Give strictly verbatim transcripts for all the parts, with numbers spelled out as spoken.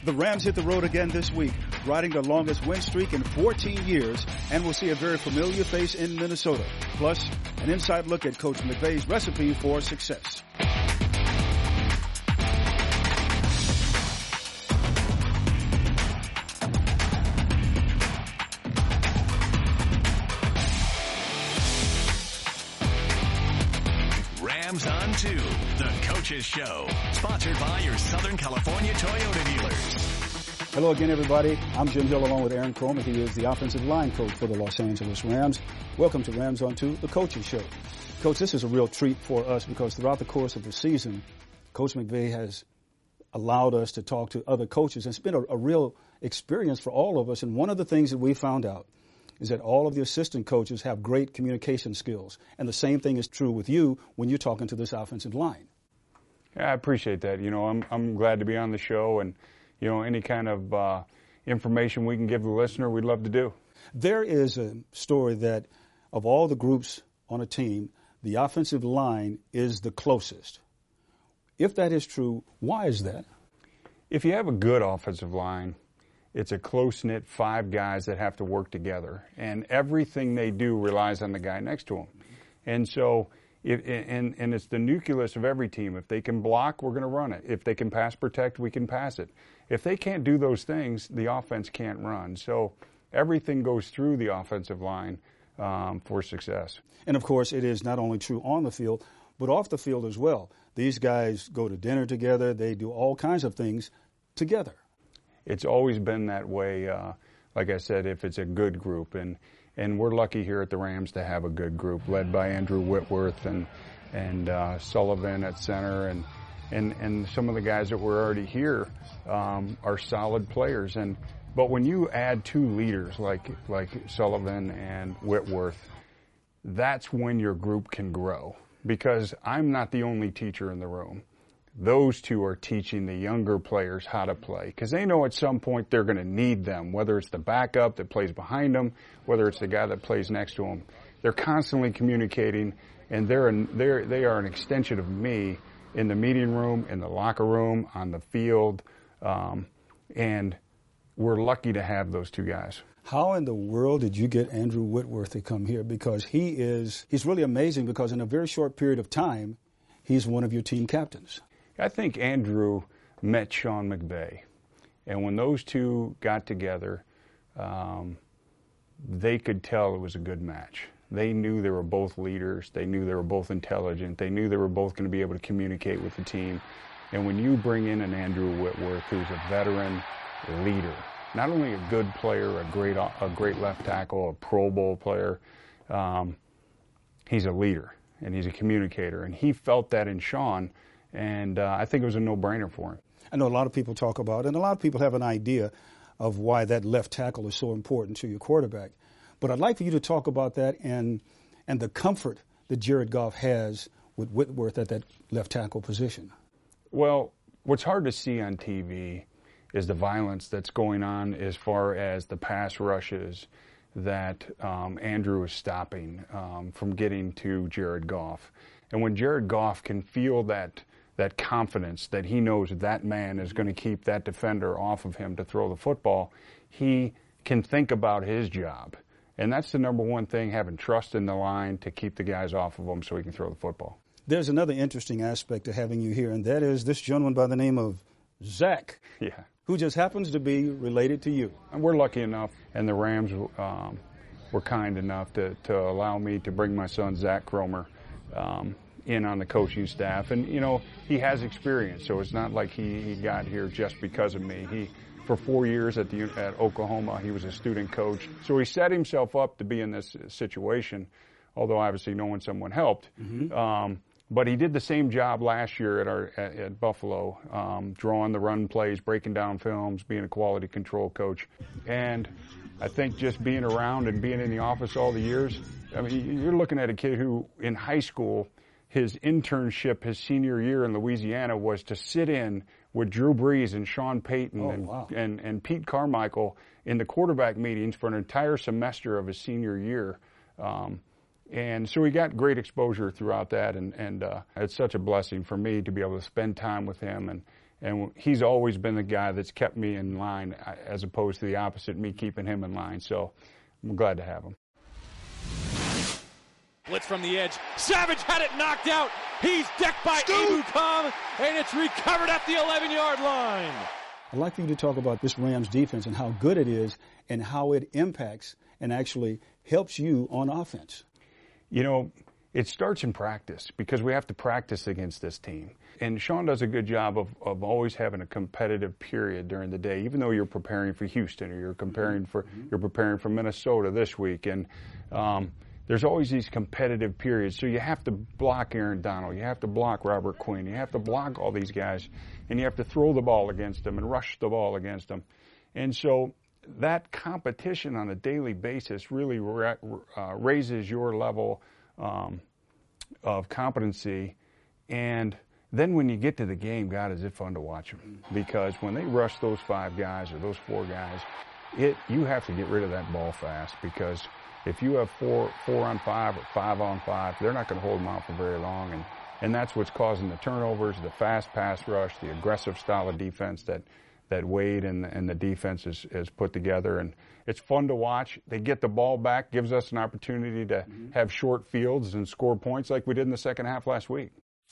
The Rams hit the road again this week, riding the longest win streak in fourteen years, and will see a very familiar face in Minnesota. Plus, an inside look at Coach McVay's recipe for success. Rams on two, the Coaches Show, sponsored by your Southern California Toyota dealers. Hello again, everybody. I'm Jim Hill along with Aaron Cromer. He is the offensive line coach for the Los Angeles Rams. Welcome to Rams on two, the Coaches Show. Coach, this is a real treat for us because throughout the course of the season, Coach McVay has allowed us to talk to other coaches. It's been a, a real experience for all of us. And one of the things that we found out is that all of the assistant coaches have great communication skills. And the same thing is true with you when you're talking to this offensive line. Yeah, I appreciate that. You know, I'm I'm glad to be on the show, and, you know, any kind of uh, information we can give the listener, we'd love to do. There is a story that of all the groups on a team, the offensive line is the closest. If that is true, why is that? If you have a good offensive line, it's a close-knit five guys that have to work together, and everything they do relies on the guy next to them. And so, if, and, and it's the nucleus of every team. If they can block, we're going to run it. If they can pass protect, we can pass it. If they can't do those things, the offense can't run. So everything goes through the offensive line um, for success. And, of course, it is not only true on the field, but off the field as well. These guys go to dinner together. They do all kinds of things together. It's always been that way, uh, like I said, if it's a good group. And, and we're lucky here at the Rams to have a good group led by Andrew Whitworth and, and uh, Sullivan at center. And, and, and some of the guys that were already here um, are solid players. And But when you add two leaders like, like Sullivan and Whitworth, that's when your group can grow. Because I'm not the only teacher in the room. Those two are teaching the younger players how to play because they know at some point they're going to need them, whether it's the backup that plays behind them, whether it's the guy that plays next to them. They're constantly communicating, and they're an, they're, they are an extension of me in the meeting room, in the locker room, on the field, um, and we're lucky to have those two guys. How in the world did you get Andrew Whitworth to come here? Because he is he's really amazing because in a very short period of time, he's one of your team captains. I think Andrew met Sean McVay, and when those two got together, um, they could tell it was a good match. They knew they were both leaders. They knew they were both intelligent. They knew they were both going to be able to communicate with the team. And when you bring in an Andrew Whitworth, who's a veteran leader, not only a good player, a great a great left tackle, a Pro Bowl player, um, he's a leader and he's a communicator. And he felt that in Sean. And uh, I think it was a no-brainer for him. I know a lot of people talk about it, and a lot of people have an idea of why that left tackle is so important to your quarterback. But I'd like for you to talk about that and and the comfort that Jared Goff has with Whitworth at that left tackle position. Well, what's hard to see on T V is the violence that's going on as far as the pass rushes that um, Andrew is stopping um, from getting to Jared Goff. And when Jared Goff can feel that that confidence that he knows that man is going to keep that defender off of him to throw the football, he can think about his job. And that's the number one thing, having trust in the line to keep the guys off of him so he can throw the football. There's another interesting aspect to having you here, and that is this gentleman by the name of Zach, yeah, who just happens to be related to you. And we're lucky enough, and the Rams um, were kind enough to, to allow me to bring my son, Zach Cromer, um, in on the coaching staff. And, you know, he has experience, so it's not like he, he got here just because of me. He, for four years at the at Oklahoma, he was a student coach. So he set himself up to be in this situation, although obviously knowing someone helped. Mm-hmm. Um, but he did the same job last year at our at, at Buffalo, um, drawing the run plays, breaking down films, being a quality control coach. And I think just being around and being in the office all the years, I mean, you're looking at a kid who in high school, his internship, his senior year in Louisiana, was to sit in with Drew Brees and Sean Payton oh, and, wow. and, and Pete Carmichael in the quarterback meetings for an entire semester of his senior year. Um, and so he got great exposure throughout that, and, and uh, it's such a blessing for me to be able to spend time with him and, And he's always been the guy that's kept me in line as opposed to the opposite, me keeping him in line. So I'm glad to have him. Blitz from the edge. Savage had it knocked out. He's decked by Ebukam, and it's recovered at the eleven-yard line. I'd like for you to talk about this Rams defense and how good it is and how it impacts and actually helps you on offense. You know, it starts in practice because we have to practice against this team. And Sean does a good job of, of always having a competitive period during the day, even though you're preparing for Houston or you're preparing for mm-hmm. you're preparing for Minnesota this week. And um, there's always these competitive periods. So you have to block Aaron Donald. You have to block Robert Quinn. You have to block all these guys. And you have to throw the ball against them and rush the ball against them. And so that competition on a daily basis really ra- uh, raises your level um, of competency. And then when you get to the game, God, is it fun to watch them. Because when they rush those five guys or those four guys, it you have to get rid of that ball fast. Because if you have four four on five or five on five, they're not going to hold them out for very long. And, and that's what's causing the turnovers, the fast pass rush, the aggressive style of defense that, that Wade and, and the defense has, has put together. And it's fun to watch. They get the ball back, gives us an opportunity to mm-hmm. have short fields and score points like we did in the second half last week.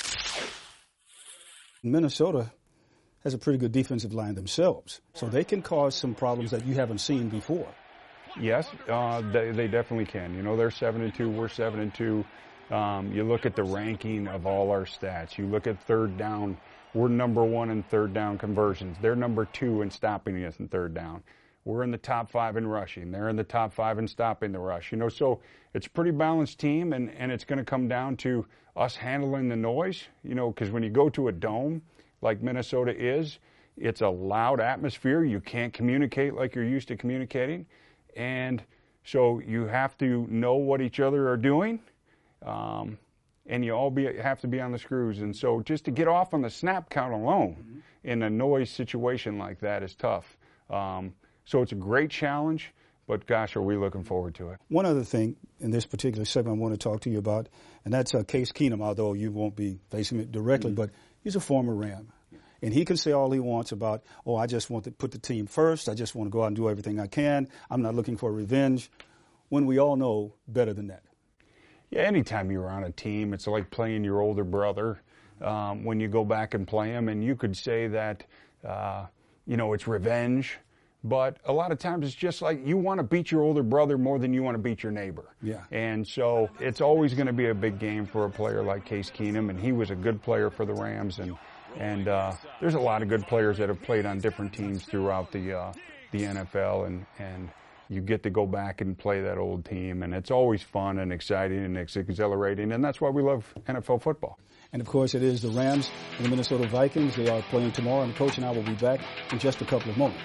Minnesota has a pretty good defensive line themselves, so they can cause some problems that you haven't seen before. Yes, uh, they, they definitely can. You know, they're seven and two, we're seven and two. Um, you look at the ranking of all our stats. You look at third down. We're number one in third down conversions. They're number two in stopping us in third down. We're in the top five in rushing. They're in the top five in stopping the rush. You know, so it's a pretty balanced team, and, and it's going to come down to us handling the noise, you know, because when you go to a dome like Minnesota is, it's a loud atmosphere. You can't communicate like you're used to communicating. And so you have to know what each other are doing, um, and you all be, have to be on the screws. And so just to get off on the snap count alone mm-hmm. in a noise situation like that is tough. Um, so it's a great challenge. But, gosh, are we looking forward to it. One other thing in this particular segment I want to talk to you about, and that's uh, Case Keenum, although you won't be facing it directly, mm-hmm. but he's a former Ram. And he can say all he wants about, oh, I just want to put the team first. I just want to go out and do everything I can. I'm not looking for revenge, when we all know better than that. Yeah, anytime you're on a team, it's like playing your older brother um, when you go back and play him. And you could say that, uh, you know, it's revenge. But a lot of times it's just like you want to beat your older brother more than you want to beat your neighbor. Yeah. And so it's always going to be a big game for a player like Case Keenum, and he was a good player for the Rams. And and uh, there's a lot of good players that have played on different teams throughout the uh, the N F L, and and you get to go back and play that old team, and it's always fun and exciting and it's exhilarating, and that's why we love N F L football. And, of course, it is the Rams and the Minnesota Vikings. They are playing tomorrow, and Coach and I will be back in just a couple of moments.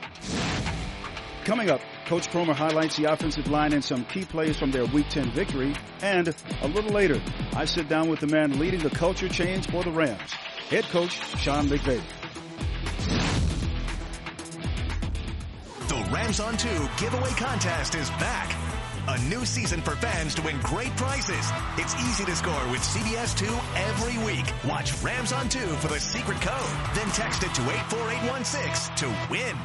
Coming up, Coach Kromer highlights the offensive line and some key plays from their Week ten victory. And a little later, I sit down with the man leading the culture change for the Rams, head coach Sean McVay. The Rams on two giveaway contest is back. A new season for fans to win great prizes. It's easy to score with C B S two every week. Watch Rams on two for the secret code. Then text it to eight four eight one six to win.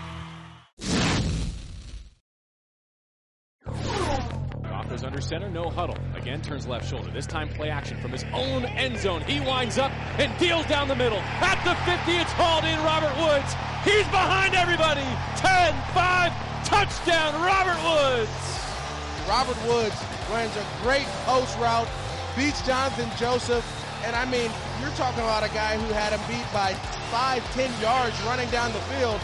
Goff is under center, no huddle. Again, turns left shoulder. This time play action from his own end zone. He winds up and deals down the middle. At the fifty, it's hauled in. Robert Woods. He's behind everybody. ten five, touchdown, Robert Woods. Robert Woods runs a great post route, beats Jonathan Joseph, and I mean, you're talking about a guy who had him beat by five, ten yards running down the field.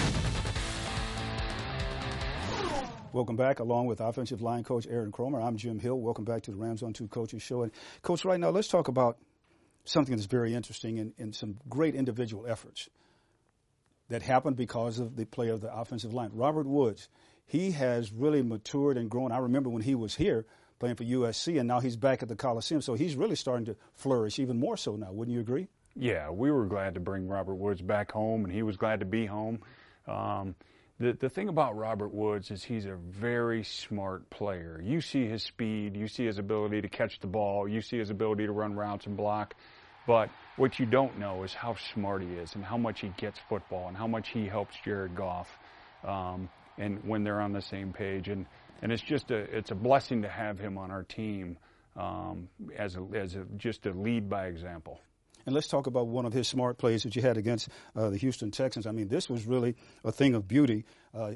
Welcome back, along with offensive line coach Aaron Kromer. I'm Jim Hill. Welcome back to the Rams on two Coaches Show. And, Coach, right now, let's talk about something that's very interesting and, and some great individual efforts that happened because of the play of the offensive line. Robert Woods, he has really matured and grown. I remember when he was here playing for U S C, and now he's back at the Coliseum. So he's really starting to flourish even more so now. Wouldn't you agree? Yeah, we were glad to bring Robert Woods back home, and he was glad to be home. Um, the, the thing about Robert Woods is he's a very smart player. You see his speed. You see his ability to catch the ball. You see his ability to run routes and block. But what you don't know is how smart he is and how much he gets football and how much he helps Jared Goff, um, and when they're on the same page. And, and it's just a, it's a blessing to have him on our team um, as, a, as a, just a lead by example. And let's talk about one of his smart plays that you had against uh, the Houston Texans. I mean, this was really a thing of beauty. Uh,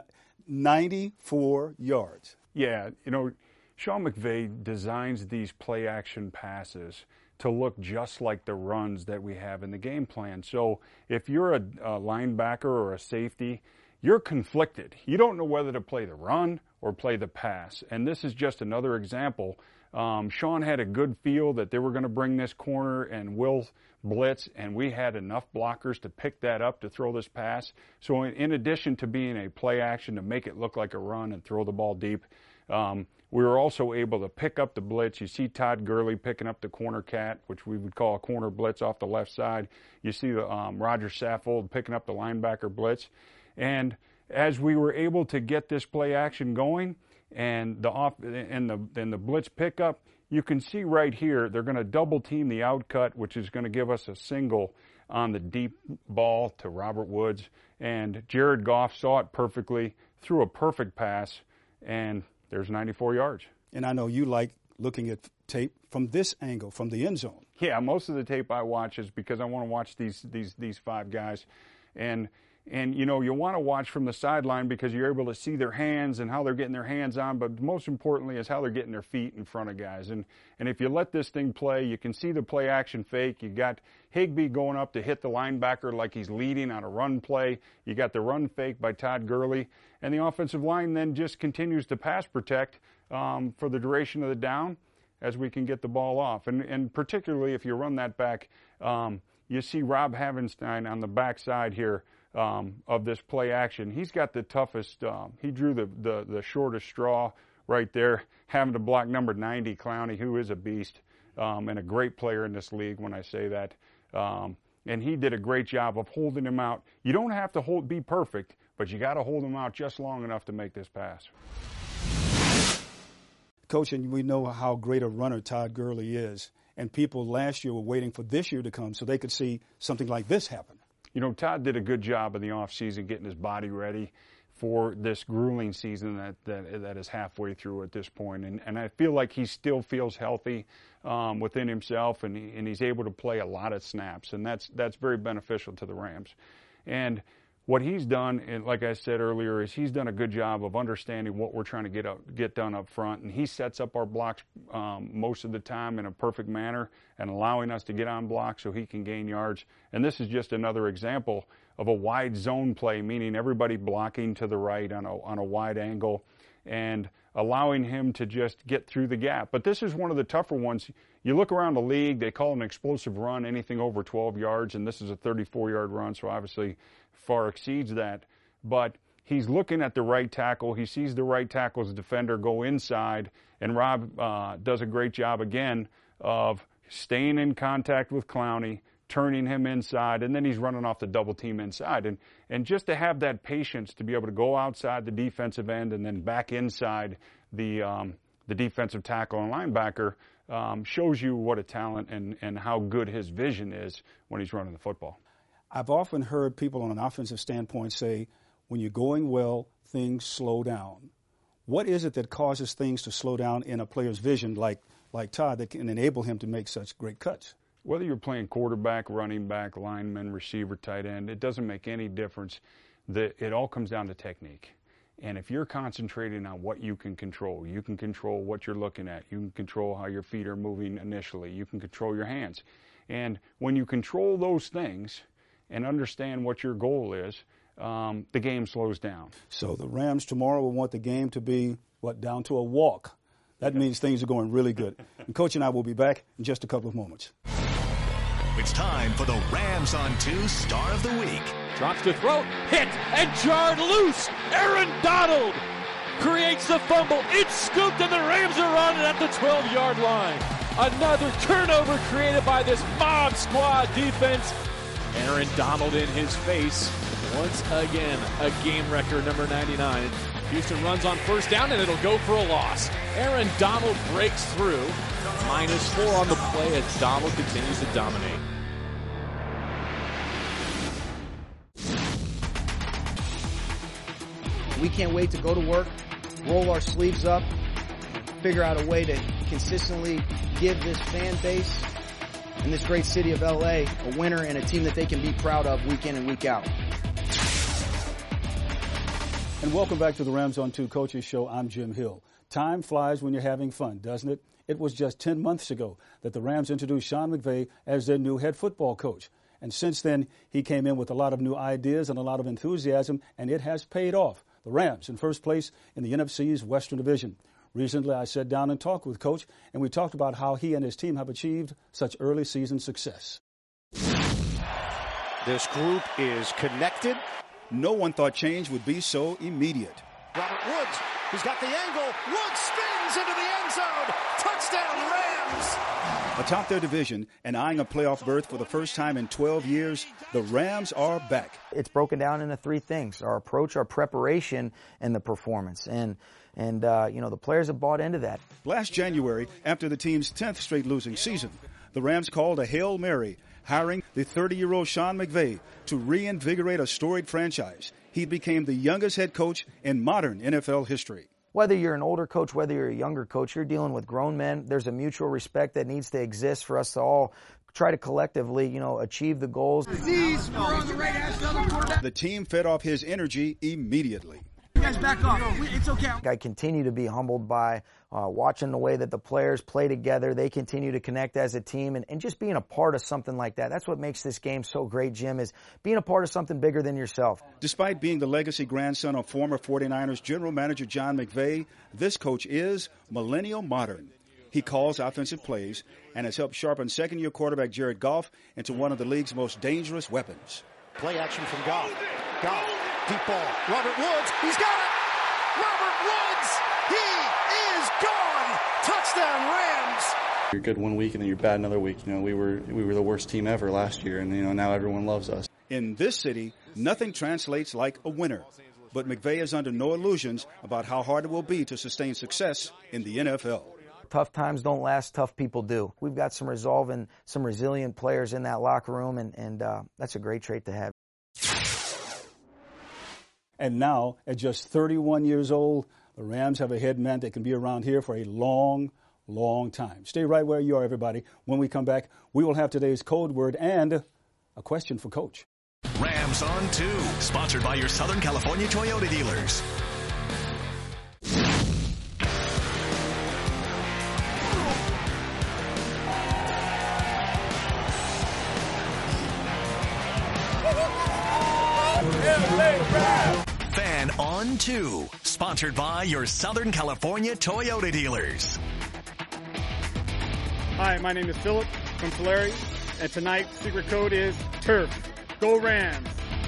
ninety-four yards. Yeah, you know, Sean McVay designs these play-action passes to look just like the runs that we have in the game plan. So if you're a, a linebacker or a safety, you're conflicted. You don't know whether to play the run or play the pass. And this is just another example. Um, Sean had a good feel that they were going to bring this corner and will blitz, and we had enough blockers to pick that up to throw this pass. So in, in addition to being a play action to make it look like a run and throw the ball deep, um, we were also able to pick up the blitz. You see Todd Gurley picking up the corner cat, which we would call a corner blitz off the left side. You see the, um, Roger Saffold picking up the linebacker blitz. And as we were able to get this play action going, and the off and the and the blitz pickup, you can see right here they're going to double team the out cut, which is going to give us a single on the deep ball to Robert Woods. And Jared Goff saw it perfectly, threw a perfect pass, and there's ninety-four yards. And I know you like looking at tape from this angle, from the end zone. Yeah, most of the tape I watch is because I want to watch these these these five guys, and. And, you know, you want to watch from the sideline because you're able to see their hands and how they're getting their hands on, but most importantly is how they're getting their feet in front of guys. And and if you let this thing play, you can see the play action fake. You got Higbee going up to hit the linebacker like he's leading on a run play. You got the run fake by Todd Gurley. And the offensive line then just continues to pass protect um, for the duration of the down as we can get the ball off. And, and particularly if you run that back, um, you see Rob Havenstein on the backside here. Um, of this play action. He's got the toughest, um, he drew the, the, the shortest straw right there, having to block number ninety, Clowney, who is a beast um, and a great player in this league when I say that. Um, and he did a great job of holding him out. You don't have to hold, be perfect, but you got to hold him out just long enough to make this pass. Coach, and we know how great a runner Todd Gurley is. And people last year were waiting for this year to come so they could see something like this happen. You know, Todd did a good job in the offseason getting his body ready for this grueling season that, that that is halfway through at this point. And, and I feel like he still feels healthy um, within himself, and, he, and he's able to play a lot of snaps. And that's that's very beneficial to the Rams. And what he's done, and like I said earlier, is he's done a good job of understanding what we're trying to get up, get done up front. And he sets up our blocks um, most of the time in a perfect manner and allowing us to get on blocks so he can gain yards. And this is just another example of a wide zone play, meaning everybody blocking to the right on a, on a wide angle and allowing him to just get through the gap. But this is one of the tougher ones. You look around the league, they call it an explosive run, anything over twelve yards, and this is a thirty-four yard run, so obviously far exceeds that. But he's looking at the right tackle. He sees the right tackle's defender go inside, and Rob uh, does a great job again of staying in contact with Clowney, turning him inside, and then he's running off the double team inside. And and just to have that patience to be able to go outside the defensive end and then back inside the um, the defensive tackle and linebacker um, shows you what a talent and, and how good his vision is when he's running the football. I've often heard people on an offensive standpoint say, when you're going well, things slow down. What is it that causes things to slow down in a player's vision like like Todd that can enable him to make such great cuts? Whether you're playing quarterback, running back, lineman, receiver, tight end, it doesn't make any difference. The, it all comes down to technique. And if you're concentrating on what you can control, you can control what you're looking at. You can control how your feet are moving initially. You can control your hands. And when you control those things and understand what your goal is, um, the game slows down. So the Rams tomorrow will want the game to be, what, down to a walk. That means things are going really good. And Coach and I will be back in just a couple of moments. It's time for the Rams on two Star of the Week. Drops to throw, hit, and jarred loose. Aaron Donald creates the fumble. It's scooped, and the Rams are on it at the twelve yard line. Another turnover created by this mob squad defense. Aaron Donald in his face. Once again, a game record, number ninety-nine. Houston runs on first down, and it'll go for a loss. Aaron Donald breaks through. Minus four on the play as Donald continues to dominate. We can't wait to go to work, roll our sleeves up, figure out a way to consistently give this fan base in this great city of L A a winner and a team that they can be proud of week in and week out. And welcome back to the Rams on two Coaches Show. I'm Jim Hill. Time flies when you're having fun, doesn't it? It was just ten months ago that the Rams introduced Sean McVay as their new head football coach. And since then, he came in with a lot of new ideas and a lot of enthusiasm, and it has paid off. The Rams in first place in the N F C's Western Division. Recently, I sat down and talked with Coach, and we talked about how he and his team have achieved such early season success. This group is connected. No one thought change would be so immediate. Robert Woods, he's got the angle. Woods spins into the end zone. Touchdown, Rams. Atop their division and eyeing a playoff berth for the first time in twelve years, the Rams are back. It's broken down into three things: our approach, our preparation, and the performance. And And, uh, you know, the players have bought into that. Last January, after the team's tenth straight losing season, the Rams called a Hail Mary, hiring the thirty-year-old Sean McVay to reinvigorate a storied franchise. He became the youngest head coach in modern N F L history. Whether you're an older coach, whether you're a younger coach, you're dealing with grown men. There's a mutual respect that needs to exist for us to all try to collectively, you know, achieve the goals. The team fed off his energy immediately. You guys back up. It's okay. I continue to be humbled by uh, watching the way that the players play together. They continue to connect as a team, and, and just being a part of something like that. That's what makes this game so great, Jim, is being a part of something bigger than yourself. Despite being the legacy grandson of former forty-niners general manager John McVay, this coach is millennial modern. He calls offensive plays and has helped sharpen second-year quarterback Jared Goff into one of the league's most dangerous weapons. Play action from Goff. Goff. Deep ball. Robert Woods. He's got it. Robert Woods. He is gone. Touchdown, Rams. You're good one week and then you're bad another week. You know, we were we were the worst team ever last year, and you know now everyone loves us. In this city, nothing translates like a winner. But McVay is under no illusions about how hard it will be to sustain success in the N F L. Tough times don't last, tough people do. We've got some resolve and some resilient players in that locker room, and, and uh, that's a great trait to have. And now, at just thirty-one years old, the Rams have a head man that can be around here for a long, long time. Stay right where you are, everybody. When we come back, we will have today's code word and a question for Coach. Rams on two, sponsored by your Southern California Toyota dealers. Fan on two, sponsored by your Southern California Toyota dealers. Hi, my name is Philip from Tulare, and tonight's secret code is TURF. Go Rams!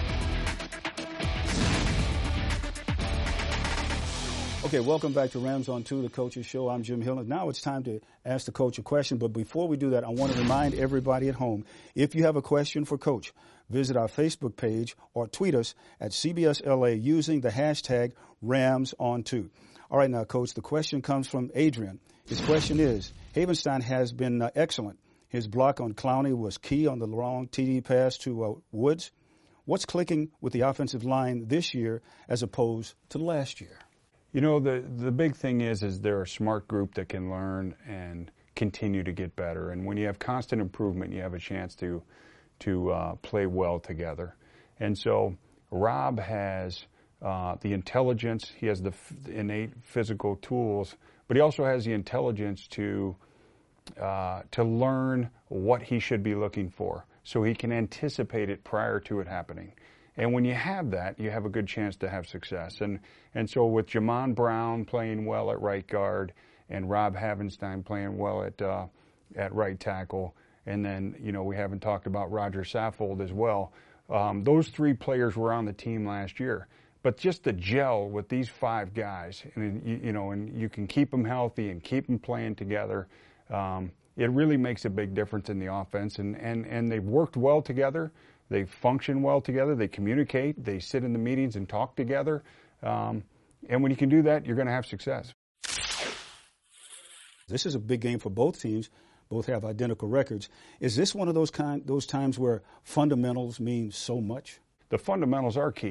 Okay, welcome back to Rams on two, the Coaches Show. I'm Jim Hill, and now it's time to ask the coach a question. But before we do that, I want to remind everybody at home, if you have a question for Coach, visit our Facebook page or tweet us at C B S L A using the hashtag Rams on two. All right, now, Coach, the question comes from Adrian. His question is, Havenstein has been uh, excellent. His block on Clowney was key on the long T D pass to uh, Woods. What's clicking with the offensive line this year as opposed to last year? You know, the the big thing is, is they're a smart group that can learn and continue to get better. And when you have constant improvement, you have a chance to to uh, play well together. And so Rob has uh, the intelligence, he has the f- innate physical tools, but he also has the intelligence to uh, to learn what he should be looking for, so he can anticipate it prior to it happening. And when you have that, you have a good chance to have success. And and so with Jamon Brown playing well at right guard and Rob Havenstein playing well at uh, at right tackle, and then, you know, we haven't talked about Roger Saffold as well. Um, those three players were on the team last year. But just the gel with these five guys, and you, you know, and you can keep them healthy and keep them playing together, um, it really makes a big difference in the offense. And, and, and they've worked well together. They function well together. They communicate. They sit in the meetings and talk together. Um, and when you can do that, you're going to have success. This is a big game for both teams. Both have identical records. Is this one of those kind those times where fundamentals mean so much? The fundamentals are key.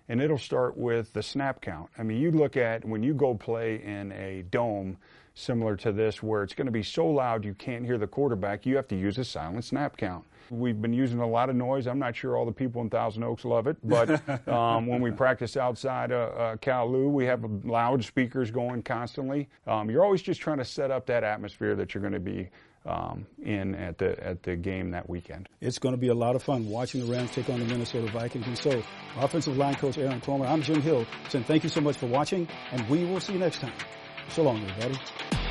and it'll start with the snap count. I mean, you look at when you go play in a dome similar to this where it's going to be so loud you can't hear the quarterback, you have to use a silent snap count. We've been using a lot of noise. I'm not sure all the people in Thousand Oaks love it, but um, when we practice outside uh, uh, Cal-Lou, we have loudspeakers going constantly. Um, you're always just trying to set up that atmosphere that you're going to be um, in at the at the game that weekend. It's going to be a lot of fun watching the Rams take on the Minnesota Vikings. And so, offensive line coach Aaron Kromer, I'm Jim Hill, saying thank you so much for watching, and we will see you next time. So long, everybody.